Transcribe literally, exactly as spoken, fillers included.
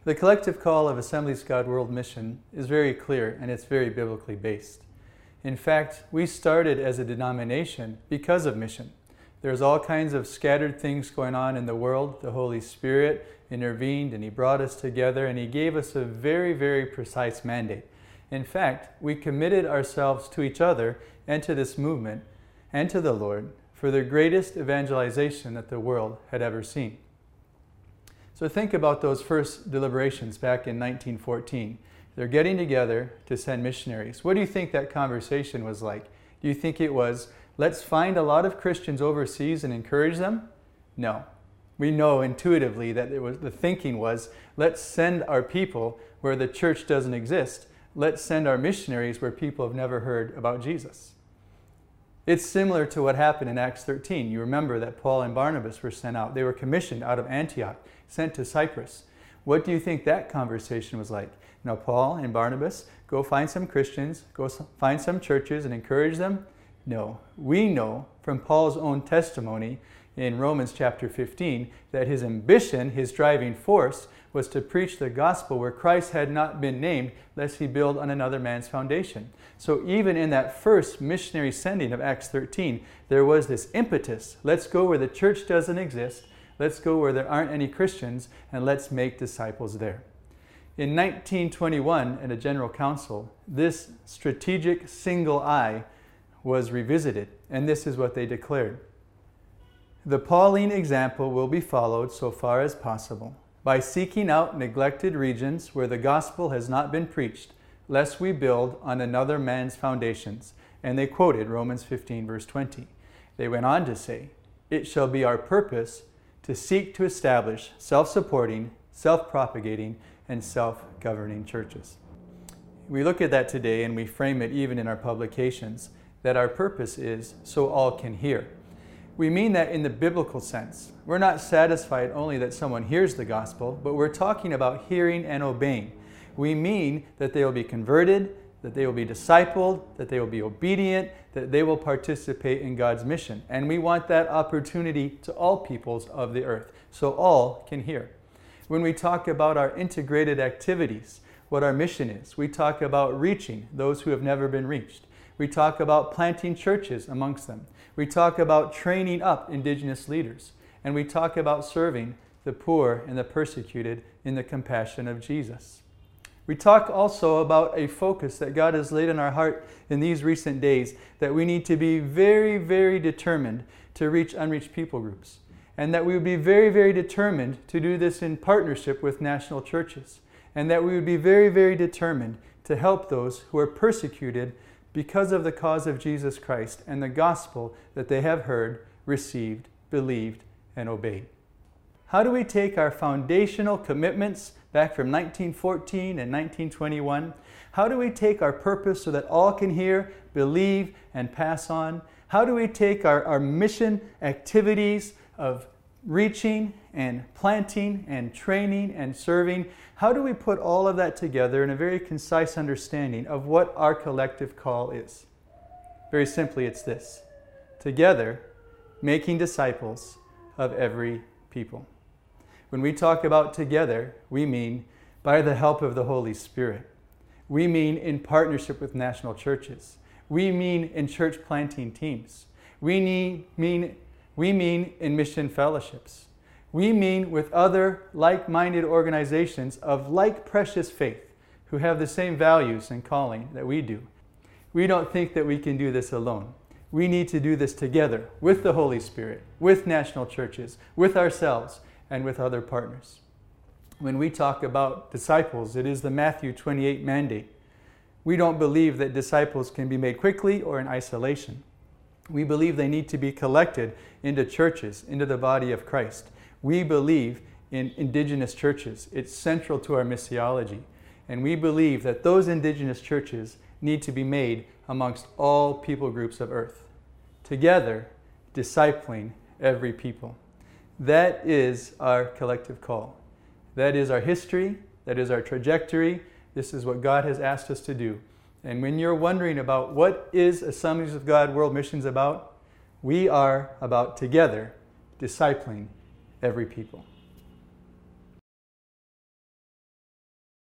The collective call of Assemblies of God World Mission is very clear, and it's very biblically based. In fact, we started as a denomination because of mission. There's all kinds of scattered things going on in the world. The Holy Spirit intervened and He brought us together, and He gave us a very, very precise mandate. In fact, we committed ourselves to each other and to this movement and to the Lord for the greatest evangelization that the world had ever seen. So think about those first deliberations back in nineteen fourteen. They're getting together to send missionaries. What do you think that conversation was like? Do you think it was, let's find a lot of Christians overseas and encourage them? No. We know intuitively that it was, the thinking was, let's send our people where the church doesn't exist. Let's send our missionaries where people have never heard about Jesus. It's similar to what happened in Acts thirteen. You remember that Paul and Barnabas were sent out. They were commissioned out of Antioch, sent to Cyprus. What do you think that conversation was like? Now, Paul and Barnabas, go find some Christians, go find some churches and encourage them? No. We know from Paul's own testimony in Romans chapter fifteen that his ambition, his driving force, was to preach the gospel where Christ had not been named, lest he build on another man's foundation. So even in that first missionary sending of Acts thirteen, there was this impetus. Let's go where the church doesn't exist. Let's go where there aren't any Christians, and let's make disciples there. In nineteen twenty-one, at a general council, this strategic single eye was revisited, and this is what they declared. The Pauline example will be followed so far as possible by seeking out neglected regions where the gospel has not been preached, lest we build on another man's foundations. And they quoted Romans fifteen, verse twenty. They went on to say, it shall be our purpose to seek to establish self-supporting, self-propagating, and self-governing churches. We look at that today and we frame it even in our publications, that our purpose is so all can hear. We mean that in the biblical sense. We're not satisfied only that someone hears the gospel, but we're talking about hearing and obeying. We mean that they will be converted, that they will be discipled, that they will be obedient, that they will participate in God's mission. And we want that opportunity to all peoples of the earth, so all can hear. When we talk about our integrated activities, what our mission is, we talk about reaching those who have never been reached. We talk about planting churches amongst them. We talk about training up indigenous leaders. And we talk about serving the poor and the persecuted in the compassion of Jesus. We talk also about a focus that God has laid in our heart in these recent days, that we need to be very, very determined to reach unreached people groups. And that we would be very, very determined to do this in partnership with national churches. And that we would be very, very determined to help those who are persecuted because of the cause of Jesus Christ and the gospel that they have heard, received, believed, and obeyed. How do we take our foundational commitments back from nineteen fourteen and nineteen twenty-one? How do we take our purpose so that all can hear, believe, and pass on? How do we take our, our mission activities of reaching and planting and training and serving? How do we put all of that together in a very concise understanding of what our collective call is? Very simply, it's this: together, making disciples of every people. When we talk about together, we mean by the help of the Holy Spirit. We mean in partnership with national churches. We mean in church planting teams. We need, mean, we mean in mission fellowships. We mean with other like-minded organizations of like precious faith who have the same values and calling that we do. We don't think that we can do this alone. We need to do this together with the Holy Spirit, with national churches, with ourselves, and with other partners. When we talk about disciples, it is the Matthew twenty-eight mandate. We don't believe that disciples can be made quickly or in isolation. We believe they need to be collected into churches, into the body of Christ. We believe in indigenous churches. It's central to our missiology. And we believe that those indigenous churches need to be made amongst all people groups of earth. Together, discipling every people. That is our collective call. That is our history. That is our trajectory. This is what God has asked us to do. And when you're wondering about what is Assemblies of God World Missions about, we are about together discipling every people.